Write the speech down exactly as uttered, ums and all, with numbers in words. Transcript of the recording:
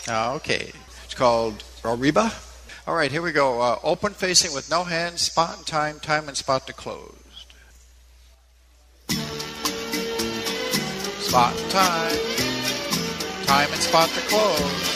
Uh, okay. It's called Arriba. All right, here we go. Uh, open facing with no hands, spot and time, time and spot to closed. Spot and time, time and spot to close.